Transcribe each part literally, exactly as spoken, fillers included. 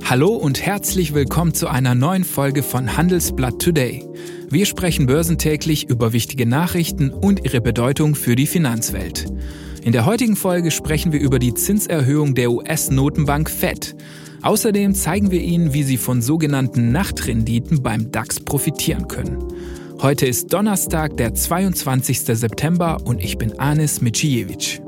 Hallo und herzlich willkommen zu einer neuen Folge von Handelsblatt Today. Wir sprechen börsentäglich über wichtige Nachrichten und ihre Bedeutung für die Finanzwelt. In der heutigen Folge sprechen wir über die Zinserhöhung der U S-Notenbank Fed. Außerdem zeigen wir Ihnen, wie Sie von sogenannten Nachtrenditen beim DAX profitieren können. Heute ist Donnerstag, der zweiundzwanzigster September und ich bin Anis Micijevic.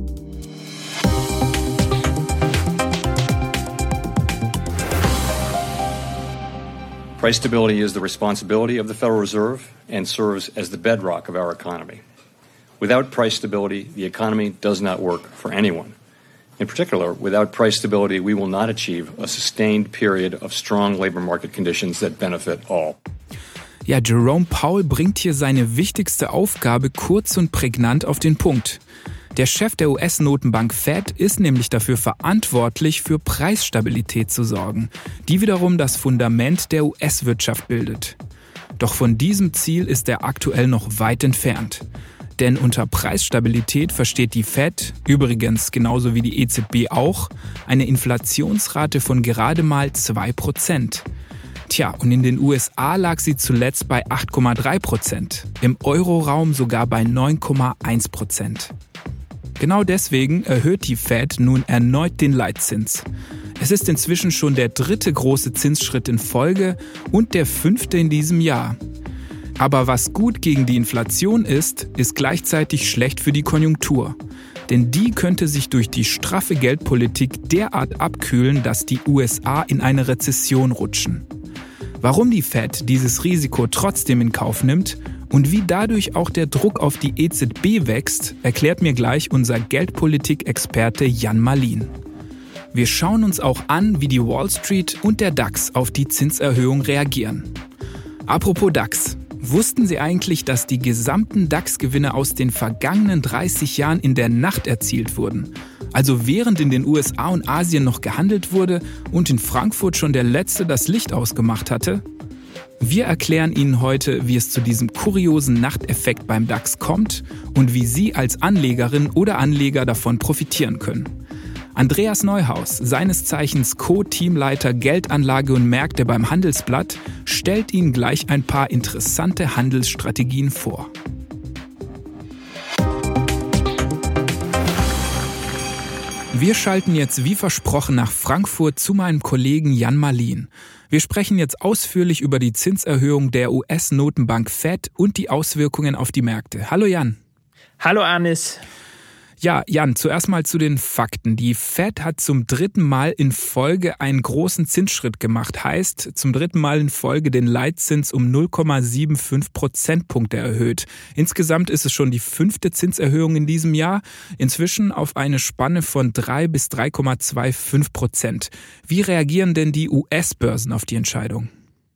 Price stability is the responsibility of the Federal Reserve and serves as the bedrock of our economy. Without price stability, the economy does not work for anyone. In particular, without price stability, we will not achieve a sustained period of strong labor market conditions that benefit all. Ja, Jerome Powell bringt hier seine wichtigste Aufgabe kurz und prägnant auf den Punkt. Der Chef der U S-Notenbank Fed ist nämlich dafür verantwortlich, für Preisstabilität zu sorgen, die wiederum das Fundament der U S-Wirtschaft bildet. Doch von diesem Ziel ist er aktuell noch weit entfernt. Denn unter Preisstabilität versteht die Fed, übrigens genauso wie die E Z B auch, eine Inflationsrate von gerade mal zwei Prozent. Tja, und in den U S A lag sie zuletzt bei acht Komma drei Prozent, im Euroraum sogar bei neun Komma eins Prozent. Genau deswegen erhöht die Fed nun erneut den Leitzins. Es ist inzwischen schon der dritte große Zinsschritt in Folge und der fünfte in diesem Jahr. Aber was gut gegen die Inflation ist, ist gleichzeitig schlecht für die Konjunktur. Denn die könnte sich durch die straffe Geldpolitik derart abkühlen, dass die U S A in eine Rezession rutschen. Warum die Fed dieses Risiko trotzdem in Kauf nimmt und wie dadurch auch der Druck auf die E Z B wächst, erklärt mir gleich unser Geldpolitik-Experte Jan Mallien. Wir schauen uns auch an, wie die Wall Street und der DAX auf die Zinserhöhung reagieren. Apropos DAX. Wussten Sie eigentlich, dass die gesamten DAX-Gewinne aus den vergangenen dreißig Jahren in der Nacht erzielt wurden? Also während in den U S A und Asien noch gehandelt wurde und in Frankfurt schon der Letzte das Licht ausgemacht hatte? Wir erklären Ihnen heute, wie es zu diesem kuriosen Nachteffekt beim DAX kommt und wie Sie als Anlegerin oder Anleger davon profitieren können. Andreas Neuhaus, seines Zeichens Co-Teamleiter Geldanlage und Märkte beim Handelsblatt, stellt Ihnen gleich ein paar interessante Handelsstrategien vor. Wir schalten jetzt wie versprochen nach Frankfurt zu meinem Kollegen Jan Mallien. Wir sprechen jetzt ausführlich über die Zinserhöhung der U S-Notenbank Fed und die Auswirkungen auf die Märkte. Hallo Jan. Hallo Anis. Ja, Jan, zuerst mal zu den Fakten. Die Fed hat zum dritten Mal in Folge einen großen Zinsschritt gemacht. Heißt, zum dritten Mal in Folge den Leitzins um null Komma fünfundsiebzig Prozentpunkte erhöht. Insgesamt ist es schon die fünfte Zinserhöhung in diesem Jahr. Inzwischen auf eine Spanne von drei bis drei Komma fünfundzwanzig Prozent. Wie reagieren denn die U S-Börsen auf die Entscheidung?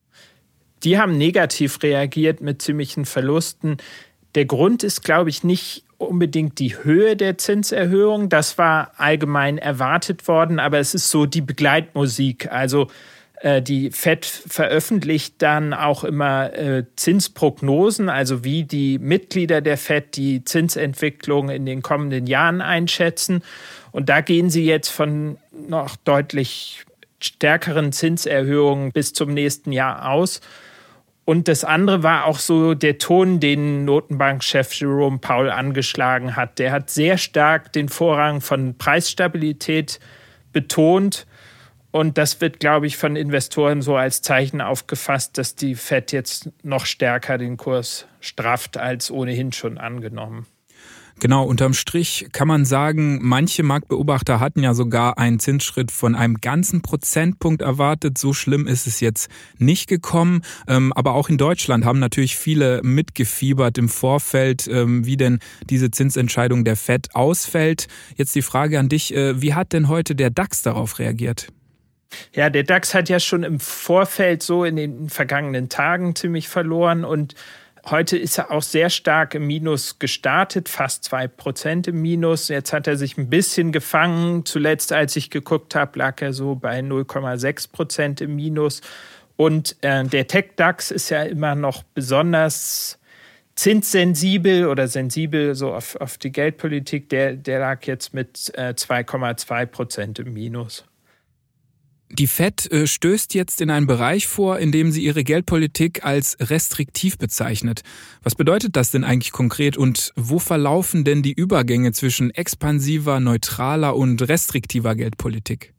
Die haben negativ reagiert mit ziemlichen Verlusten. Der Grund ist, glaube ich, nicht unbedingt die Höhe der Zinserhöhung. Das war allgemein erwartet worden, aber es ist so die Begleitmusik. Also äh, die Fed veröffentlicht dann auch immer äh, Zinsprognosen, also wie die Mitglieder der Fed die Zinsentwicklung in den kommenden Jahren einschätzen. Und da gehen sie jetzt von noch deutlich stärkeren Zinserhöhungen bis zum nächsten Jahr aus. Und das andere war auch so der Ton, den Notenbankchef Jerome Powell angeschlagen hat. Der hat sehr stark den Vorrang von Preisstabilität betont. Und das wird, glaube ich, von Investoren so als Zeichen aufgefasst, dass die Fed jetzt noch stärker den Kurs strafft als ohnehin schon angenommen. Genau, unterm Strich kann man sagen, manche Marktbeobachter hatten ja sogar einen Zinsschritt von einem ganzen Prozentpunkt erwartet. So schlimm ist es jetzt nicht gekommen. Aber auch in Deutschland haben natürlich viele mitgefiebert im Vorfeld, wie denn diese Zinsentscheidung der Fed ausfällt. Jetzt die Frage an dich, wie hat denn heute der DAX darauf reagiert? Ja, der DAX hat ja schon im Vorfeld so in den vergangenen Tagen ziemlich verloren und heute ist er auch sehr stark im Minus gestartet, fast zwei Prozent im Minus. Jetzt hat er sich ein bisschen gefangen. Zuletzt, als ich geguckt habe, lag er so bei null Komma sechs Prozent im Minus. Und äh, der Tech-DAX ist ja immer noch besonders zinssensibel oder sensibel so auf, auf die Geldpolitik. Der, der lag jetzt mit äh, zwei Komma zwei Prozent im Minus. Die Fed äh, stößt jetzt in einen Bereich vor, in dem sie ihre Geldpolitik als restriktiv bezeichnet. Was bedeutet das denn eigentlich konkret und wo verlaufen denn die Übergänge zwischen expansiver, neutraler und restriktiver Geldpolitik?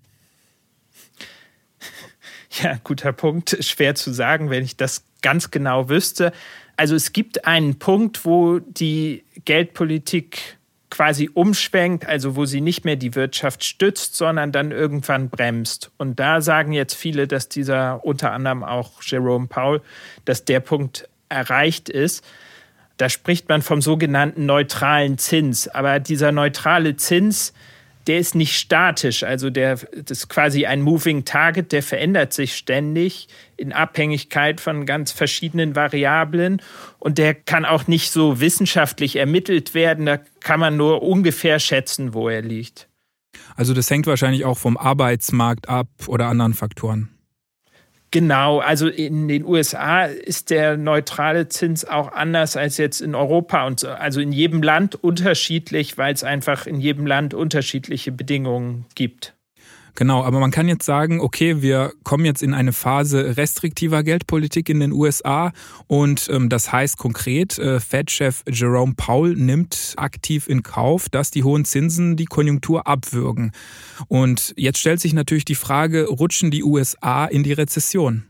Ja, guter Punkt. Schwer zu sagen, wenn ich das ganz genau wüsste. Also es gibt einen Punkt, wo die Geldpolitik quasi umschwenkt, also wo sie nicht mehr die Wirtschaft stützt, sondern dann irgendwann bremst. Und da sagen jetzt viele, dass dieser, unter anderem auch Jerome Powell, dass der Punkt erreicht ist. Da spricht man vom sogenannten neutralen Zins. Aber dieser neutrale Zins, der ist nicht statisch. Also der, das ist quasi ein Moving Target, der verändert sich ständig in Abhängigkeit von ganz verschiedenen Variablen. Und der kann auch nicht so wissenschaftlich ermittelt werden. Da kann man nur ungefähr schätzen, wo er liegt. Also das hängt wahrscheinlich auch vom Arbeitsmarkt ab oder anderen Faktoren. Genau, also in den U S A ist der neutrale Zins auch anders als jetzt in Europa und so. Also in jedem Land unterschiedlich, weil es einfach in jedem Land unterschiedliche Bedingungen gibt. Genau, aber man kann jetzt sagen, okay, wir kommen jetzt in eine Phase restriktiver Geldpolitik in den U S A und ähm, das heißt konkret, äh, Fed-Chef Jerome Powell nimmt aktiv in Kauf, dass die hohen Zinsen die Konjunktur abwürgen. Und jetzt stellt sich natürlich die Frage, rutschen die U S A in die Rezession?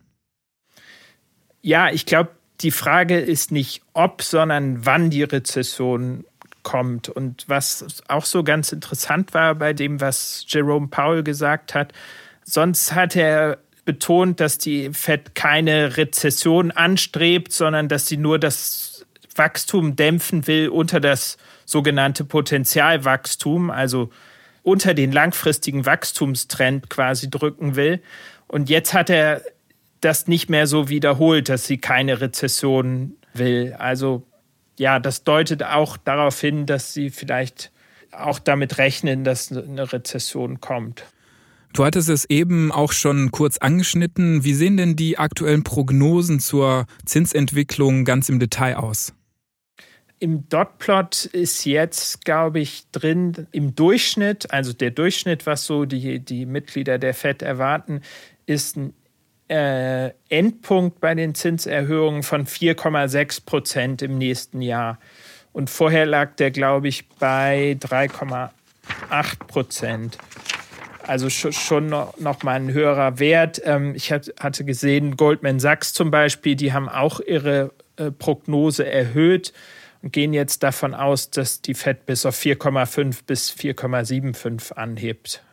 Ja, ich glaube, die Frage ist nicht ob, sondern wann die Rezession kommt. Und was auch so ganz interessant war bei dem, was Jerome Powell gesagt hat, sonst hat er betont, dass die Fed keine Rezession anstrebt, sondern dass sie nur das Wachstum dämpfen will unter das sogenannte Potenzialwachstum, also unter den langfristigen Wachstumstrend quasi drücken will. Und jetzt hat er das nicht mehr so wiederholt, dass sie keine Rezession will. Also ja, das deutet auch darauf hin, dass sie vielleicht auch damit rechnen, dass eine Rezession kommt. Du hattest es eben auch schon kurz angeschnitten. Wie sehen denn die aktuellen Prognosen zur Zinsentwicklung ganz im Detail aus? Im Dotplot ist jetzt, glaube ich, drin im Durchschnitt, also der Durchschnitt, was so die, die Mitglieder der Fed erwarten, ist ein Äh, Endpunkt bei den Zinserhöhungen von vier Komma sechs Prozent im nächsten Jahr. Und vorher lag der, glaube ich, bei drei Komma acht Prozent. Also schon, schon noch, noch mal ein höherer Wert. Ähm, ich hat, hatte gesehen, Goldman Sachs zum Beispiel, die haben auch ihre äh, Prognose erhöht und gehen jetzt davon aus, dass die Fed bis auf vier Komma fünf bis vier Komma fünfundsiebzig anhebt.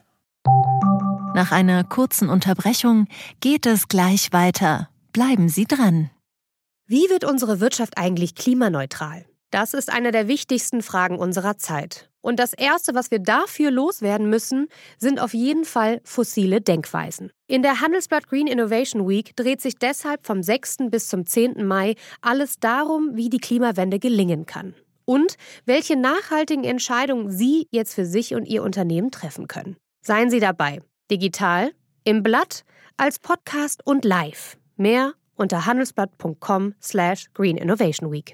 Nach einer kurzen Unterbrechung geht es gleich weiter. Bleiben Sie dran. Wie wird unsere Wirtschaft eigentlich klimaneutral? Das ist eine der wichtigsten Fragen unserer Zeit. Und das Erste, was wir dafür loswerden müssen, sind auf jeden Fall fossile Denkweisen. In der Handelsblatt Green Innovation Week dreht sich deshalb vom sechsten bis zum zehnten Mai alles darum, wie die Klimawende gelingen kann. Und welche nachhaltigen Entscheidungen Sie jetzt für sich und Ihr Unternehmen treffen können. Seien Sie dabei. Digital, im Blatt, als Podcast und live. Mehr unter handelsblatt punkt com slash green innovation week.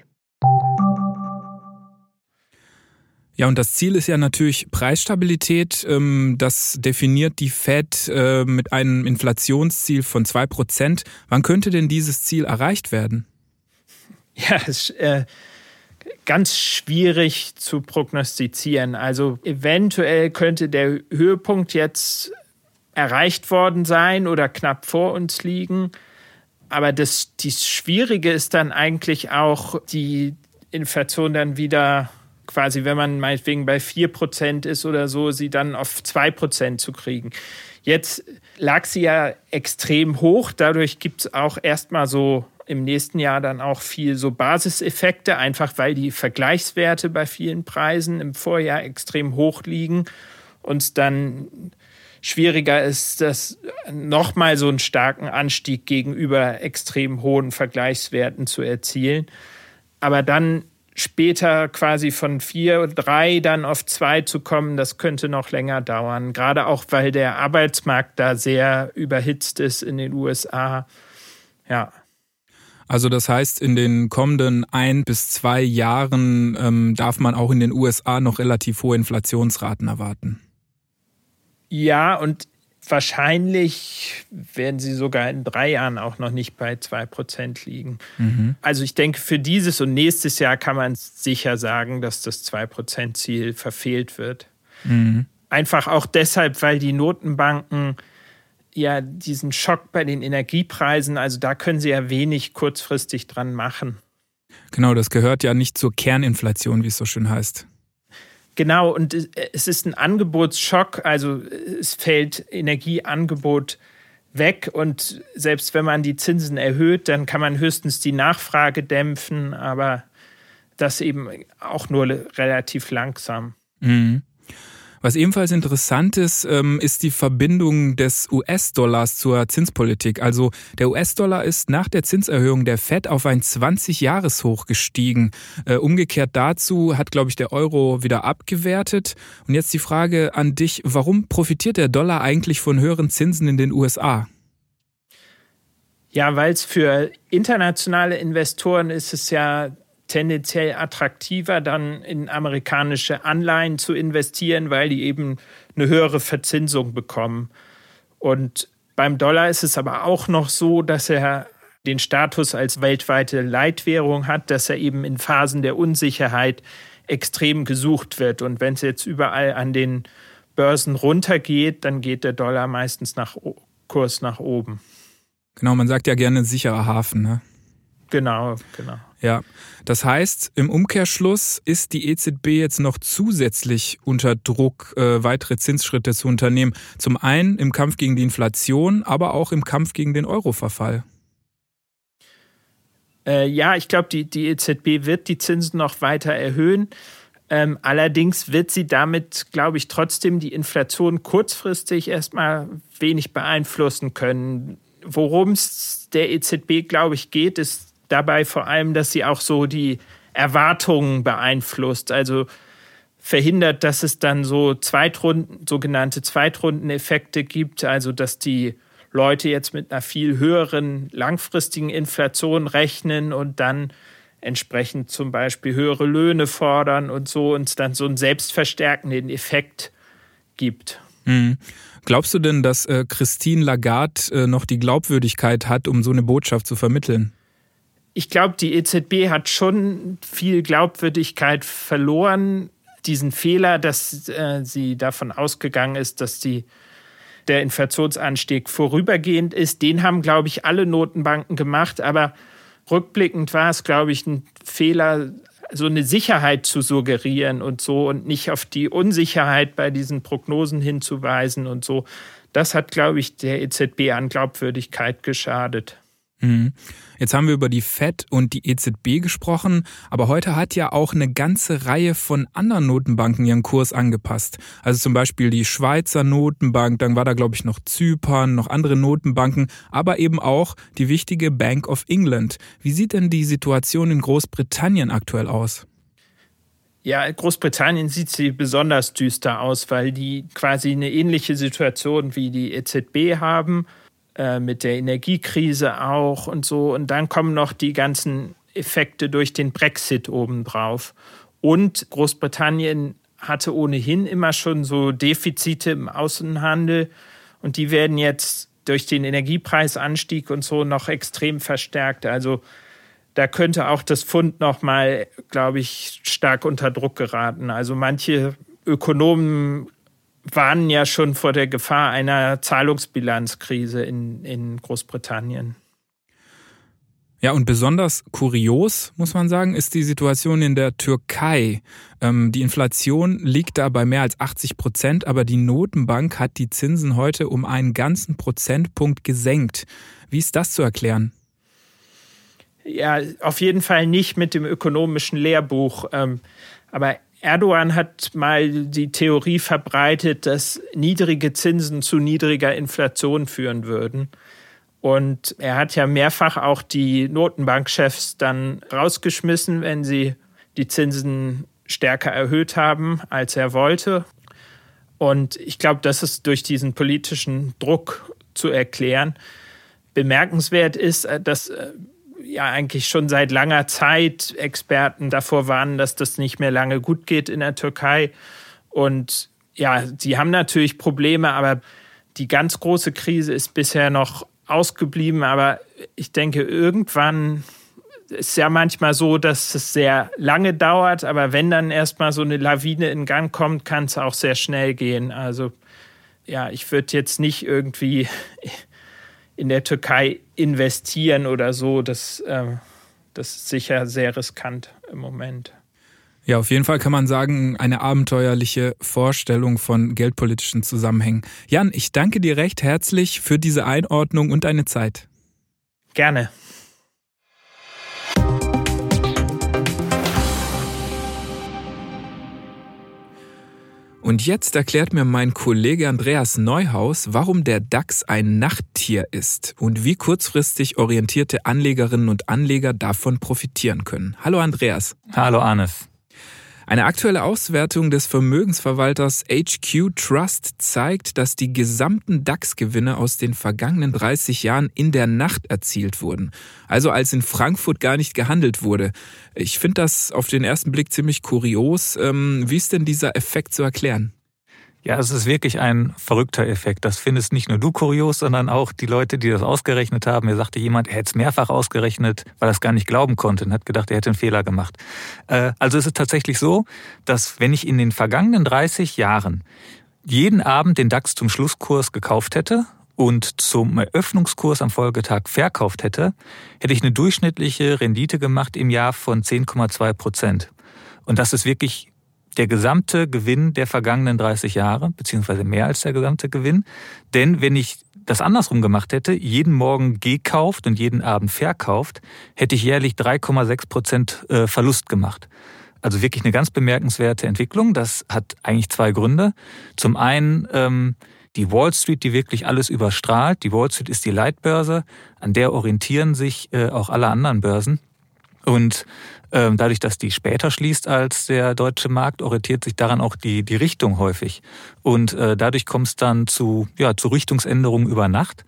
Ja, und das Ziel ist ja natürlich Preisstabilität. Das definiert die Fed mit einem Inflationsziel von zwei Prozent. Wann könnte denn dieses Ziel erreicht werden? Ja, es ist äh, ganz schwierig zu prognostizieren. Also eventuell könnte der Höhepunkt jetzt erreicht worden sein oder knapp vor uns liegen. Aber das, das Schwierige ist dann eigentlich auch, die Inflation dann wieder quasi, wenn man meinetwegen bei vier Prozent ist oder so, sie dann auf zwei Prozent zu kriegen. Jetzt lag sie ja extrem hoch. Dadurch gibt es auch erstmal so im nächsten Jahr dann auch viel so Basiseffekte, einfach weil die Vergleichswerte bei vielen Preisen im Vorjahr extrem hoch liegen und dann schwieriger ist, das nochmal so einen starken Anstieg gegenüber extrem hohen Vergleichswerten zu erzielen. Aber dann später quasi von vier, drei dann auf zwei zu kommen, das könnte noch länger dauern. Gerade auch, weil der Arbeitsmarkt da sehr überhitzt ist in den U S A. Ja. Also das heißt, in den kommenden ein bis zwei Jahren ähm, darf man auch in den U S A noch relativ hohe Inflationsraten erwarten. Ja, und wahrscheinlich werden sie sogar in drei Jahren auch noch nicht bei zwei Prozent liegen. Mhm. Also ich denke, für dieses und nächstes Jahr kann man sicher sagen, dass das zwei Prozent Ziel verfehlt wird. Mhm. Einfach auch deshalb, weil die Notenbanken ja diesen Schock bei den Energiepreisen, also da können sie ja wenig kurzfristig dran machen. Genau, das gehört ja nicht zur Kerninflation, wie es so schön heißt. Genau, und es ist ein Angebotsschock, also es fällt Energieangebot weg und selbst wenn man die Zinsen erhöht, dann kann man höchstens die Nachfrage dämpfen, aber das eben auch nur relativ langsam. Mhm. Was ebenfalls interessant ist, ist die Verbindung des U S-Dollars zur Zinspolitik. Also der U S-Dollar ist nach der Zinserhöhung der Fed auf ein zwanzig-Jahres-Hoch gestiegen. Umgekehrt dazu hat, glaube ich, der Euro wieder abgewertet. Und jetzt die Frage an dich, warum profitiert der Dollar eigentlich von höheren Zinsen in den U S A? Ja, weil es für internationale Investoren ist es ja tendenziell attraktiver, dann in amerikanische Anleihen zu investieren, weil die eben eine höhere Verzinsung bekommen. Und beim Dollar ist es aber auch noch so, dass er den Status als weltweite Leitwährung hat, dass er eben in Phasen der Unsicherheit extrem gesucht wird. Und wenn es jetzt überall an den Börsen runtergeht, dann geht der Dollar meistens nach Kurs nach oben. Genau, man sagt ja gerne sicherer Hafen, ne? Genau, genau. Ja, das heißt, im Umkehrschluss ist die E Z B jetzt noch zusätzlich unter Druck, äh, weitere Zinsschritte zu unternehmen. Zum einen im Kampf gegen die Inflation, aber auch im Kampf gegen den Euro-Verfall. Äh, ja, ich glaube, die, die E Z B wird die Zinsen noch weiter erhöhen. Ähm, allerdings wird sie damit, glaube ich, trotzdem die Inflation kurzfristig erstmal wenig beeinflussen können. Worum es der E Z B, glaube ich, geht, ist dabei vor allem, dass sie auch so die Erwartungen beeinflusst. Also verhindert, dass es dann so Zweitrunden, sogenannte Zweitrundeneffekte gibt. Also dass die Leute jetzt mit einer viel höheren langfristigen Inflation rechnen und dann entsprechend zum Beispiel höhere Löhne fordern und so uns dann so einen selbstverstärkenden Effekt gibt. Mhm. Glaubst du denn, dass äh, Christine Lagarde äh, noch die Glaubwürdigkeit hat, um so eine Botschaft zu vermitteln? Ich glaube, die E Z B hat schon viel Glaubwürdigkeit verloren. Diesen Fehler, dass äh, sie davon ausgegangen ist, dass die, der Inflationsanstieg vorübergehend ist, den haben, glaube ich, alle Notenbanken gemacht. Aber rückblickend war es, glaube ich, ein Fehler, so eine Sicherheit zu suggerieren und so und nicht auf die Unsicherheit bei diesen Prognosen hinzuweisen und so. Das hat, glaube ich, der E Z B an Glaubwürdigkeit geschadet. Mhm. Jetzt haben wir über die Fed und die E Z B gesprochen, aber heute hat ja auch eine ganze Reihe von anderen Notenbanken ihren Kurs angepasst. Also zum Beispiel die Schweizer Notenbank, dann war da, glaube ich, noch Zypern, noch andere Notenbanken, aber eben auch die wichtige Bank of England. Wie sieht denn die Situation in Großbritannien aktuell aus? Ja, in Großbritannien sieht sie besonders düster aus, weil die quasi eine ähnliche Situation wie die E Z B haben, mit der Energiekrise auch und so. Und dann kommen noch die ganzen Effekte durch den Brexit obendrauf. Und Großbritannien hatte ohnehin immer schon so Defizite im Außenhandel. Und die werden jetzt durch den Energiepreisanstieg und so noch extrem verstärkt. Also da könnte auch das Pfund noch mal, glaube ich, stark unter Druck geraten. Also manche Ökonomen warnen ja schon vor der Gefahr einer Zahlungsbilanzkrise in, in Großbritannien. Ja, und besonders kurios, muss man sagen, ist die Situation in der Türkei. Ähm, die Inflation liegt da bei mehr als achtzig Prozent, aber die Notenbank hat die Zinsen heute um einen ganzen Prozentpunkt gesenkt. Wie ist das zu erklären? Ja, auf jeden Fall nicht mit dem ökonomischen Lehrbuch. Ähm, aber Erdogan hat mal die Theorie verbreitet, dass niedrige Zinsen zu niedriger Inflation führen würden. Und er hat ja mehrfach auch die Notenbankchefs dann rausgeschmissen, wenn sie die Zinsen stärker erhöht haben, als er wollte. Und ich glaube, das ist durch diesen politischen Druck zu erklären. Bemerkenswert ist, dass ja eigentlich schon seit langer Zeit Experten davor warnen, dass das nicht mehr lange gut geht in der Türkei. Und ja, sie haben natürlich Probleme, aber die ganz große Krise ist bisher noch ausgeblieben, aber ich denke, irgendwann ist ja manchmal so, dass es sehr lange dauert, aber wenn dann erstmal so eine Lawine in Gang kommt, kann es auch sehr schnell gehen. Also ja, ich würde jetzt nicht irgendwie in der Türkei investieren oder so. Das, äh, das ist sicher sehr riskant im Moment. Ja, auf jeden Fall kann man sagen, eine abenteuerliche Vorstellung von geldpolitischen Zusammenhängen. Jan, ich danke dir recht herzlich für diese Einordnung und deine Zeit. Gerne. Und jetzt erklärt mir mein Kollege Andreas Neuhaus, warum der DAX ein Nachttier ist und wie kurzfristig orientierte Anlegerinnen und Anleger davon profitieren können. Hallo Andreas. Hallo Arnes. Eine aktuelle Auswertung des Vermögensverwalters H Q Trust zeigt, dass die gesamten DAX-Gewinne aus den vergangenen dreißig Jahren in der Nacht erzielt wurden. Also als in Frankfurt gar nicht gehandelt wurde. Ich finde das auf den ersten Blick ziemlich kurios. Ähm, wie ist denn dieser Effekt zu erklären? Ja, es ist wirklich ein verrückter Effekt. Das findest nicht nur du kurios, sondern auch die Leute, die das ausgerechnet haben. Mir sagte jemand, er hätte es mehrfach ausgerechnet, weil er es gar nicht glauben konnte und hat gedacht, er hätte einen Fehler gemacht. Also es ist tatsächlich so, dass wenn ich in den vergangenen dreißig Jahren jeden Abend den DAX zum Schlusskurs gekauft hätte und zum Eröffnungskurs am Folgetag verkauft hätte, hätte ich eine durchschnittliche Rendite gemacht im Jahr von zehn Komma zwei Prozent. Und das ist wirklich der gesamte Gewinn der vergangenen dreißig Jahre, beziehungsweise mehr als der gesamte Gewinn. Denn wenn ich das andersrum gemacht hätte, jeden Morgen gekauft und jeden Abend verkauft, hätte ich jährlich drei Komma sechs Prozent Verlust gemacht. Also wirklich eine ganz bemerkenswerte Entwicklung. Das hat eigentlich zwei Gründe. Zum einen ähm, die Wall Street, die wirklich alles überstrahlt. Die Wall Street ist die Leitbörse, an der orientieren sich äh, auch alle anderen Börsen. Und ähm, dadurch, dass die später schließt als der deutsche Markt, orientiert sich daran auch die, die Richtung häufig. Und äh, dadurch kommt es dann zu, ja, zu Richtungsänderungen über Nacht.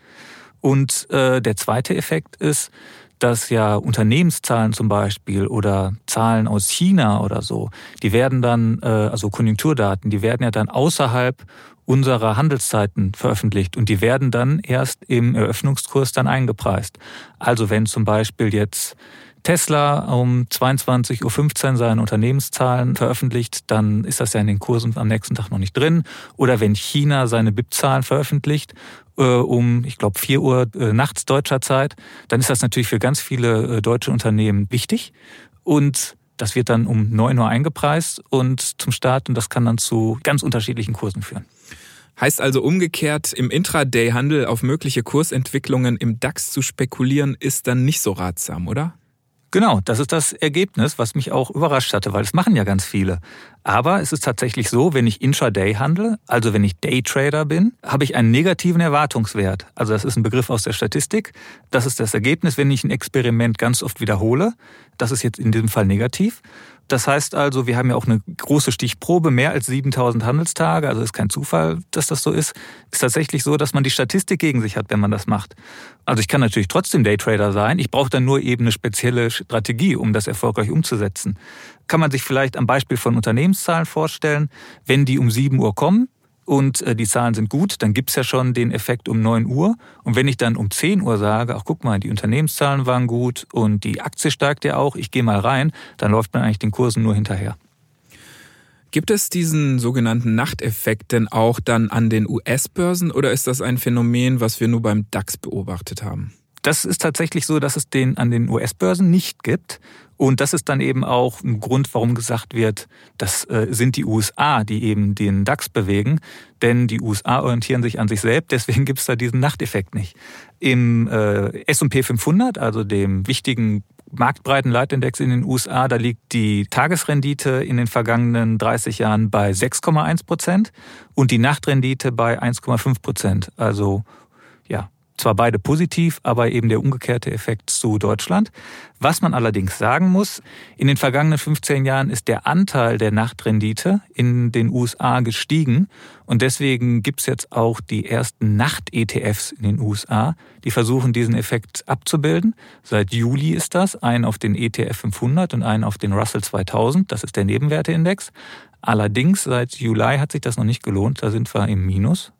Und äh, der zweite Effekt ist, dass ja Unternehmenszahlen zum Beispiel oder Zahlen aus China oder so, die werden dann, äh, also Konjunkturdaten, die werden ja dann außerhalb unserer Handelszeiten veröffentlicht und die werden dann erst im Eröffnungskurs dann eingepreist. Also wenn zum Beispiel jetzt Tesla um zweiundzwanzig Uhr fünfzehn seine Unternehmenszahlen veröffentlicht, dann ist das ja in den Kursen am nächsten Tag noch nicht drin. Oder wenn China seine B I P-Zahlen veröffentlicht, äh, um, ich glaube, vier Uhr äh, nachts deutscher Zeit, dann ist das natürlich für ganz viele äh, deutsche Unternehmen wichtig. Und das wird dann um neun Uhr eingepreist und zum Start und das kann dann zu ganz unterschiedlichen Kursen führen. Heißt also umgekehrt, im Intraday-Handel auf mögliche Kursentwicklungen im DAX zu spekulieren, ist dann nicht so ratsam, oder? Genau, das ist das Ergebnis, was mich auch überrascht hatte, weil es machen ja ganz viele. Aber es ist tatsächlich so, wenn ich Intraday handle, also wenn ich Daytrader bin, habe ich einen negativen Erwartungswert. Also das ist ein Begriff aus der Statistik. Das ist das Ergebnis, wenn ich ein Experiment ganz oft wiederhole. Das ist jetzt in diesem Fall negativ. Das heißt also, wir haben ja auch eine große Stichprobe, mehr als siebentausend Handelstage, also ist kein Zufall, dass das so ist. Ist tatsächlich so, dass man die Statistik gegen sich hat, wenn man das macht. Also ich kann natürlich trotzdem Daytrader sein, ich brauche dann nur eben eine spezielle Strategie, um das erfolgreich umzusetzen. Kann man sich vielleicht am Beispiel von Unternehmenszahlen vorstellen, wenn die um sieben Uhr kommen, und die Zahlen sind gut, dann gibt's ja schon den Effekt um neun Uhr. Und wenn ich dann um zehn Uhr sage, ach guck mal, die Unternehmenszahlen waren gut und die Aktie steigt ja auch, ich gehe mal rein, dann läuft man eigentlich den Kursen nur hinterher. Gibt es diesen sogenannten Nachteffekt denn auch dann an den U S-Börsen oder ist das ein Phänomen, was wir nur beim DAX beobachtet haben? Das ist tatsächlich so, dass es den an den U S-Börsen nicht gibt. Und das ist dann eben auch ein Grund, warum gesagt wird, das sind die U S A, die eben den DAX bewegen. Denn die U S A orientieren sich an sich selbst, deswegen gibt es da diesen Nachteffekt nicht. Im äh, S und P fünfhundert, also dem wichtigen marktbreiten Leitindex in den U S A, da liegt die Tagesrendite in den vergangenen dreißig Jahren bei sechs Komma eins Prozent und die Nachtrendite bei eins Komma fünf Prozent. Also ja, zwar beide positiv, aber eben der umgekehrte Effekt zu Deutschland. Was man allerdings sagen muss, in den vergangenen fünfzehn Jahren ist der Anteil der Nachtrendite in den U S A gestiegen und deswegen gibt's jetzt auch die ersten Nacht-E T Fs in den U S A, die versuchen, diesen Effekt abzubilden. Seit Juli ist das, einen auf den E T F fünfhundert und einen auf den Russell zweitausend, das ist der Nebenwerteindex. Allerdings seit Juli hat sich das noch nicht gelohnt, da sind wir im Minus.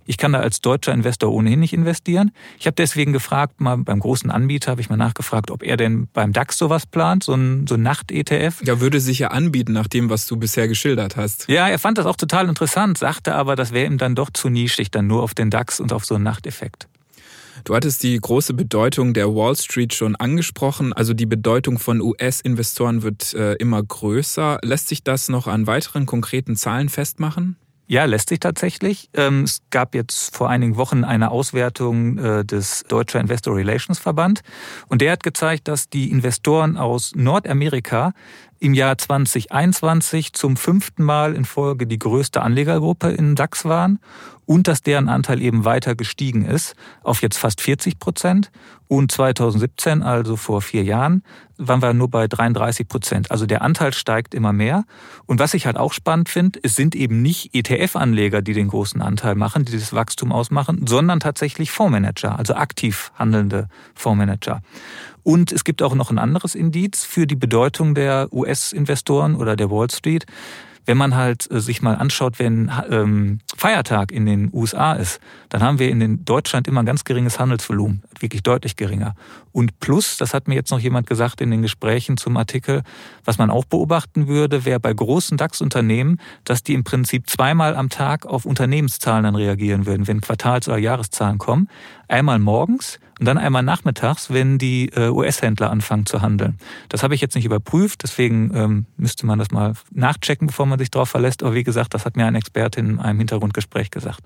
Ich kann da als deutscher Investor ohnehin nicht investieren. Ich habe deswegen gefragt, mal beim großen Anbieter habe ich mal nachgefragt, ob er denn beim DAX sowas plant, so ein, so ein Nacht-E T F. Ja, würde sich ja anbieten, nach dem, was du bisher geschildert hast. Ja, er fand das auch total interessant, sagte aber, das wäre ihm dann doch zu nischig, dann nur auf den DAX und auf so einen Nachteffekt. Du hattest die große Bedeutung der Wall Street schon angesprochen. Also die Bedeutung von U S-Investoren wird äh, immer größer. Lässt sich das noch an weiteren konkreten Zahlen festmachen? Ja, lässt sich tatsächlich. Es gab jetzt vor einigen Wochen eine Auswertung des Deutscher Investor Relations Verband und der hat gezeigt, dass die Investoren aus Nordamerika im Jahr zwanzig einundzwanzig zum fünften Mal in Folge die größte Anlegergruppe im DAX waren und dass deren Anteil eben weiter gestiegen ist auf jetzt fast vierzig Prozent. Und zwanzig siebzehn, also vor vier Jahren, waren wir nur bei dreiunddreißig Prozent. Also der Anteil steigt immer mehr. Und was ich halt auch spannend finde, es sind eben nicht E T F-Anleger, die den großen Anteil machen, die das Wachstum ausmachen, sondern tatsächlich Fondsmanager, also aktiv handelnde Fondsmanager. Und es gibt auch noch ein anderes Indiz für die Bedeutung der U S-Investoren oder der Wall Street. Wenn man halt sich mal anschaut, wenn ähm, Feiertag in den U S A ist, dann haben wir in den Deutschland immer ein ganz geringes Handelsvolumen, wirklich deutlich geringer. Und plus, das hat mir jetzt noch jemand gesagt in den Gesprächen zum Artikel, was man auch beobachten würde, wäre bei großen DAX-Unternehmen, dass die im Prinzip zweimal am Tag auf Unternehmenszahlen dann reagieren würden, wenn Quartals- oder Jahreszahlen kommen. Einmal morgens und dann einmal nachmittags, wenn die U S-Händler anfangen zu handeln. Das habe ich jetzt nicht überprüft, deswegen ähm, müsste man das mal nachchecken, bevor man sich darauf verlässt. Aber wie gesagt, das hat mir ein Experte in einem Hintergrundgespräch gesagt.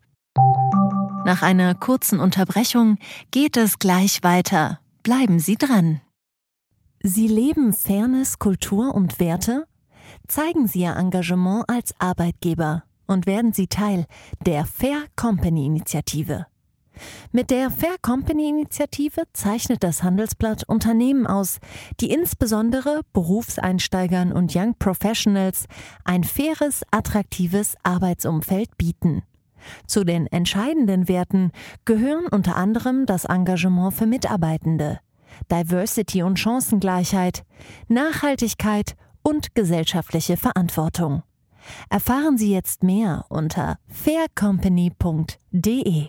Nach einer kurzen Unterbrechung geht es gleich weiter. Bleiben Sie dran. Sie leben Fairness, Kultur und Werte? Zeigen Sie Ihr Engagement als Arbeitgeber und werden Sie Teil der Fair Company Initiative. Mit der Fair Company Initiative zeichnet das Handelsblatt Unternehmen aus, die insbesondere Berufseinsteigern und Young Professionals ein faires, attraktives Arbeitsumfeld bieten. Zu den entscheidenden Werten gehören unter anderem das Engagement für Mitarbeitende, Diversity und Chancengleichheit, Nachhaltigkeit und gesellschaftliche Verantwortung. Erfahren Sie jetzt mehr unter fair company punkt de.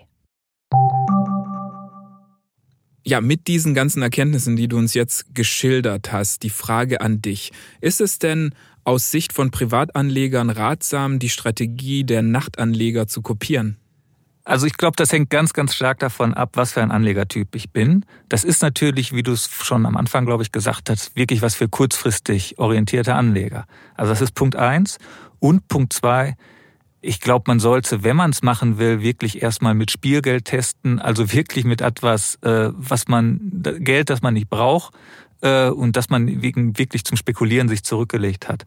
Ja, mit diesen ganzen Erkenntnissen, die du uns jetzt geschildert hast, die Frage an dich. Ist es denn aus Sicht von Privatanlegern ratsam, die Strategie der Nachtanleger zu kopieren? Also ich glaube, das hängt ganz, ganz stark davon ab, was für ein Anlegertyp ich bin. Das ist natürlich, wie du es schon am Anfang, glaube ich, gesagt hast, wirklich was für kurzfristig orientierte Anleger. Also das ist Punkt eins. Und Punkt zwei, ich glaube, man sollte, wenn man es machen will, wirklich erstmal mit Spielgeld testen, also wirklich mit etwas, was man, Geld, das man nicht braucht und das man wirklich zum Spekulieren sich zurückgelegt hat.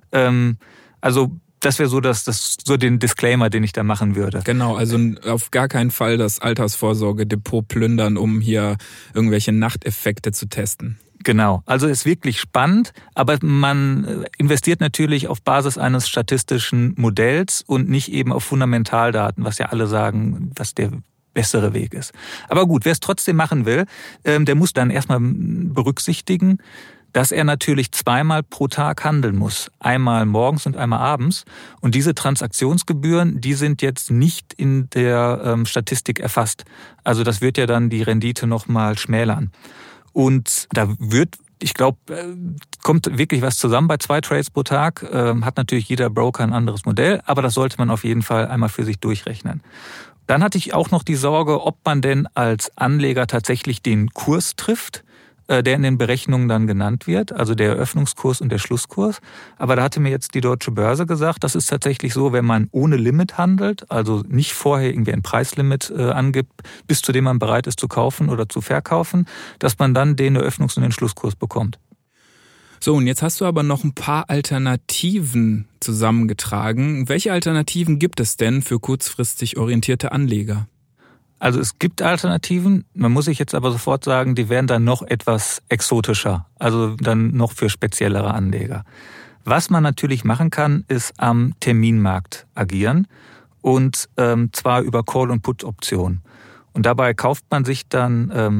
Also das wäre so, das, das, so den Disclaimer, den ich da machen würde. Genau, also auf gar keinen Fall das Altersvorsorge-Depot plündern, um hier irgendwelche Nachteffekte zu testen. Genau, also ist wirklich spannend, aber man investiert natürlich auf Basis eines statistischen Modells und nicht eben auf Fundamentaldaten, was ja alle sagen, was der bessere Weg ist. Aber gut, wer es trotzdem machen will, der muss dann erstmal berücksichtigen, dass er natürlich zweimal pro Tag handeln muss. Einmal morgens und einmal abends. Und diese Transaktionsgebühren, die sind jetzt nicht in der ähm, Statistik erfasst. Also das wird ja dann die Rendite nochmal schmälern. Und da wird, ich glaube, kommt wirklich was zusammen bei zwei Trades pro Tag. Ähm, hat natürlich jeder Broker ein anderes Modell, aber das sollte man auf jeden Fall einmal für sich durchrechnen. Dann hatte ich auch noch die Sorge, ob man denn als Anleger tatsächlich den Kurs trifft, der in den Berechnungen dann genannt wird, also der Eröffnungskurs und der Schlusskurs. Aber da hatte mir jetzt die Deutsche Börse gesagt, das ist tatsächlich so, wenn man ohne Limit handelt, also nicht vorher irgendwie ein Preislimit äh, angibt, bis zu dem man bereit ist zu kaufen oder zu verkaufen, dass man dann den Eröffnungs- und den Schlusskurs bekommt. So, und jetzt hast du aber noch ein paar Alternativen zusammengetragen. Welche Alternativen gibt es denn für kurzfristig orientierte Anleger? Also es gibt Alternativen, man muss sich jetzt aber sofort sagen, die werden dann noch etwas exotischer, also dann noch für speziellere Anleger. Was man natürlich machen kann, ist am Terminmarkt agieren und ähm, zwar über Call- und Put-Optionen. Und dabei kauft man sich dann, ähm,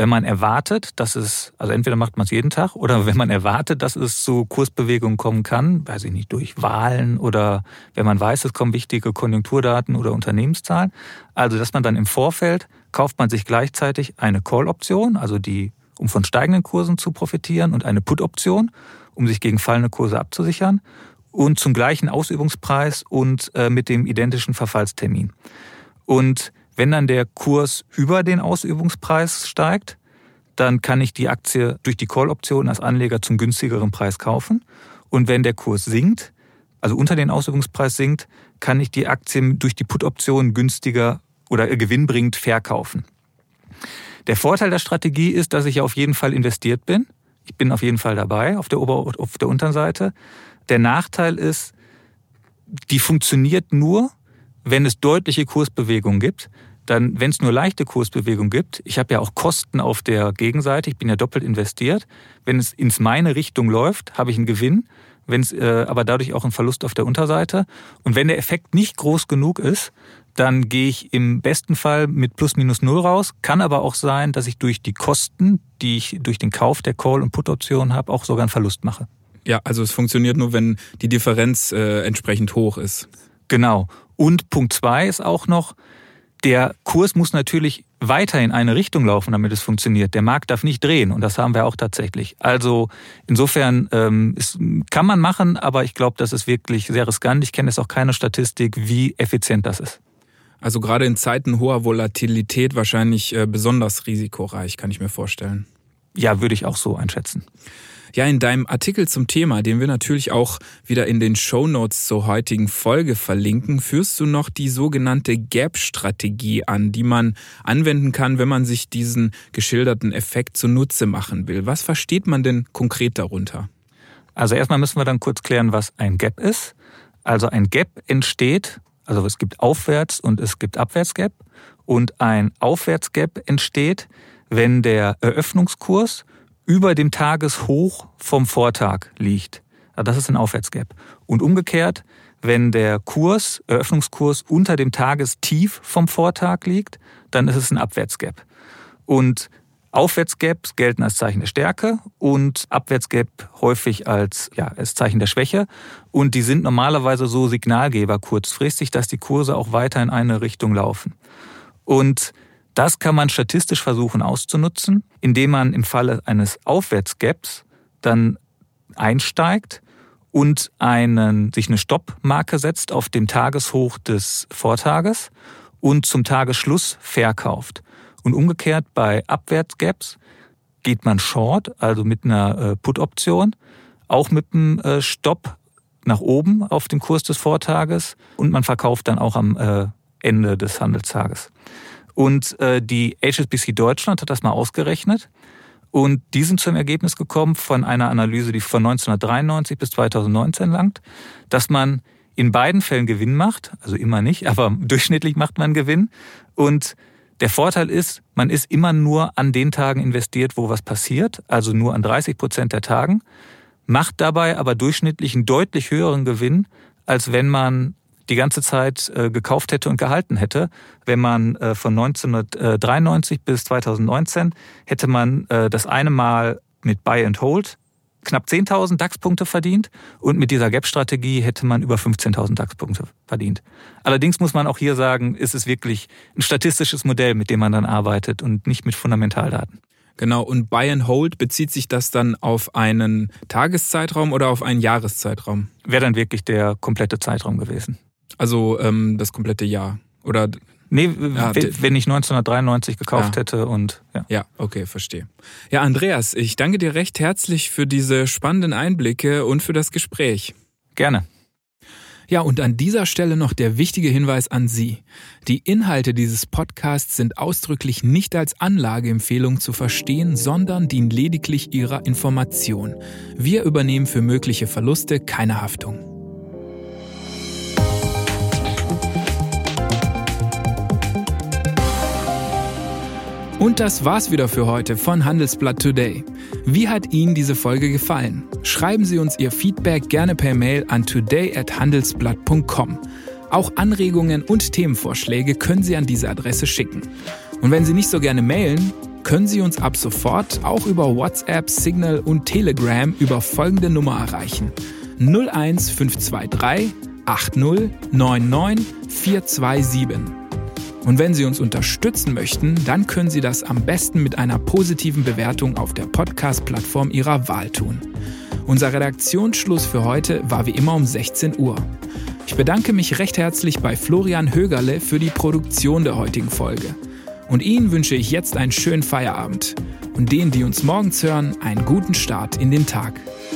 wenn man erwartet, dass es, also entweder macht man es jeden Tag oder wenn man erwartet, dass es zu Kursbewegungen kommen kann, weiß ich nicht, durch Wahlen oder wenn man weiß, es kommen wichtige Konjunkturdaten oder Unternehmenszahlen. Also, dass man dann im Vorfeld kauft man sich gleichzeitig eine Call-Option, also die, um von steigenden Kursen zu profitieren, und eine Put-Option, um sich gegen fallende Kurse abzusichern und zum gleichen Ausübungspreis und äh, mit dem identischen Verfallstermin. Und wenn dann der Kurs über den Ausübungspreis steigt, dann kann ich die Aktie durch die Call-Option als Anleger zum günstigeren Preis kaufen. Und wenn der Kurs sinkt, also unter den Ausübungspreis sinkt, kann ich die Aktie durch die Put-Option günstiger oder gewinnbringend verkaufen. Der Vorteil der Strategie ist, dass ich ja auf jeden Fall investiert bin. Ich bin auf jeden Fall dabei auf der Ober- auf der Unterseite. Der Nachteil ist, die funktioniert nur, wenn es deutliche Kursbewegungen gibt. Dann, wenn es nur leichte Kursbewegungen gibt, ich habe ja auch Kosten auf der Gegenseite, ich bin ja doppelt investiert. Wenn es ins meine Richtung läuft, habe ich einen Gewinn, wenn es äh, aber dadurch auch einen Verlust auf der Unterseite. Und wenn der Effekt nicht groß genug ist, dann gehe ich im besten Fall mit plus minus null raus. Kann aber auch sein, dass ich durch die Kosten, die ich durch den Kauf der Call- und Put-Option habe, auch sogar einen Verlust mache. Ja, also es funktioniert nur, wenn die Differenz äh, entsprechend hoch ist. Genau. Und Punkt zwei ist auch noch, der Kurs muss natürlich weiter in eine Richtung laufen, damit es funktioniert. Der Markt darf nicht drehen und das haben wir auch tatsächlich. Also insofern ähm, ist, kann man machen, aber ich glaube, das ist wirklich sehr riskant. Ich kenne jetzt auch keine Statistik, wie effizient das ist. Also gerade in Zeiten hoher Volatilität wahrscheinlich äh, besonders risikoreich, kann ich mir vorstellen. Ja, würde ich auch so einschätzen. Ja, in deinem Artikel zum Thema, den wir natürlich auch wieder in den Shownotes zur heutigen Folge verlinken, führst du noch die sogenannte Gap-Strategie an, die man anwenden kann, wenn man sich diesen geschilderten Effekt zunutze machen will. Was versteht man denn konkret darunter? Also erstmal müssen wir dann kurz klären, was ein Gap ist. Also ein Gap entsteht, also es gibt Aufwärts- und es gibt Abwärtsgap. Und ein Aufwärtsgap entsteht, wenn der Eröffnungskurs über dem Tageshoch vom Vortag liegt. Das ist ein Aufwärtsgap. Und umgekehrt, wenn der Kurs, Eröffnungskurs unter dem Tagestief vom Vortag liegt, dann ist es ein Abwärtsgap. Und Aufwärtsgaps gelten als Zeichen der Stärke und Abwärtsgap häufig als, ja, als Zeichen der Schwäche. Und die sind normalerweise so Signalgeber kurzfristig, dass die Kurse auch weiter in eine Richtung laufen. Und das kann man statistisch versuchen auszunutzen, indem man im Falle eines Aufwärtsgaps dann einsteigt und einen, sich eine Stoppmarke setzt auf dem Tageshoch des Vortages und zum Tagesschluss verkauft. Und umgekehrt bei Abwärtsgaps geht man short, also mit einer Put-Option, auch mit einem Stopp nach oben auf dem Kurs des Vortages und man verkauft dann auch am Ende des Handelstages. Und äh, die H S B C Deutschland hat das mal ausgerechnet und die sind zum Ergebnis gekommen von einer Analyse, die von neunzehnhundertdreiundneunzig bis zweitausendneunzehn langt, dass man in beiden Fällen Gewinn macht, also immer nicht, aber durchschnittlich macht man Gewinn. Und der Vorteil ist, man ist immer nur an den Tagen investiert, wo was passiert, also nur an dreißig Prozent der Tagen, macht dabei aber durchschnittlich einen deutlich höheren Gewinn, als wenn man die ganze Zeit äh, gekauft hätte und gehalten hätte. Wenn man äh, von neunzehnhundertdreiundneunzig bis zweitausendneunzehn hätte man äh, das eine Mal mit Buy and Hold knapp zehntausend DAX-Punkte verdient und mit dieser Gap-Strategie hätte man über fünfzehntausend DAX-Punkte verdient. Allerdings muss man auch hier sagen, ist es wirklich ein statistisches Modell, mit dem man dann arbeitet und nicht mit Fundamentaldaten. Genau, und Buy and Hold, bezieht sich das dann auf einen Tageszeitraum oder auf einen Jahreszeitraum? Wäre dann wirklich der komplette Zeitraum gewesen. Also ähm, das komplette Jahr? Oder? Nee, ja, wenn ich neunzehnhundertdreiundneunzig gekauft ja. hätte und ja. Ja, okay, verstehe. Ja, Andreas, ich danke dir recht herzlich für diese spannenden Einblicke und für das Gespräch. Gerne. Ja, und an dieser Stelle noch der wichtige Hinweis an Sie. Die Inhalte dieses Podcasts sind ausdrücklich nicht als Anlageempfehlung zu verstehen, sondern dienen lediglich Ihrer Information. Wir übernehmen für mögliche Verluste keine Haftung. Und das war's wieder für heute von Handelsblatt Today. Wie hat Ihnen diese Folge gefallen? Schreiben Sie uns Ihr Feedback gerne per Mail an today at handelsblatt punkt com. Auch Anregungen und Themenvorschläge können Sie an diese Adresse schicken. Und wenn Sie nicht so gerne mailen, können Sie uns ab sofort auch über WhatsApp, Signal und Telegram über folgende Nummer erreichen: null eins fünf zwei drei acht null neun neun vier zwei sieben. Und wenn Sie uns unterstützen möchten, dann können Sie das am besten mit einer positiven Bewertung auf der Podcast-Plattform Ihrer Wahl tun. Unser Redaktionsschluss für heute war wie immer um sechzehn Uhr. Ich bedanke mich recht herzlich bei Florian Högerle für die Produktion der heutigen Folge. Und Ihnen wünsche ich jetzt einen schönen Feierabend. Und denen, die uns morgens hören, einen guten Start in den Tag.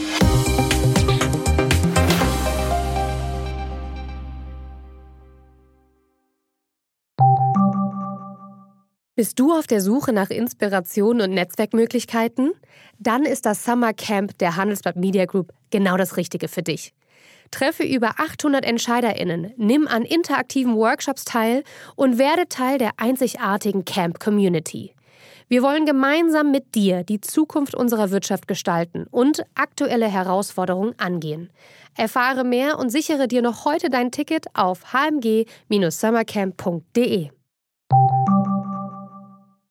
Bist du auf der Suche nach Inspiration und Netzwerkmöglichkeiten? Dann ist das Summer Camp der Handelsblatt Media Group genau das Richtige für dich. Treffe über achthundert EntscheiderInnen, nimm an interaktiven Workshops teil und werde Teil der einzigartigen Camp-Community. Wir wollen gemeinsam mit dir die Zukunft unserer Wirtschaft gestalten und aktuelle Herausforderungen angehen. Erfahre mehr und sichere dir noch heute dein Ticket auf h m g Bindestrich summercamp punkt d e.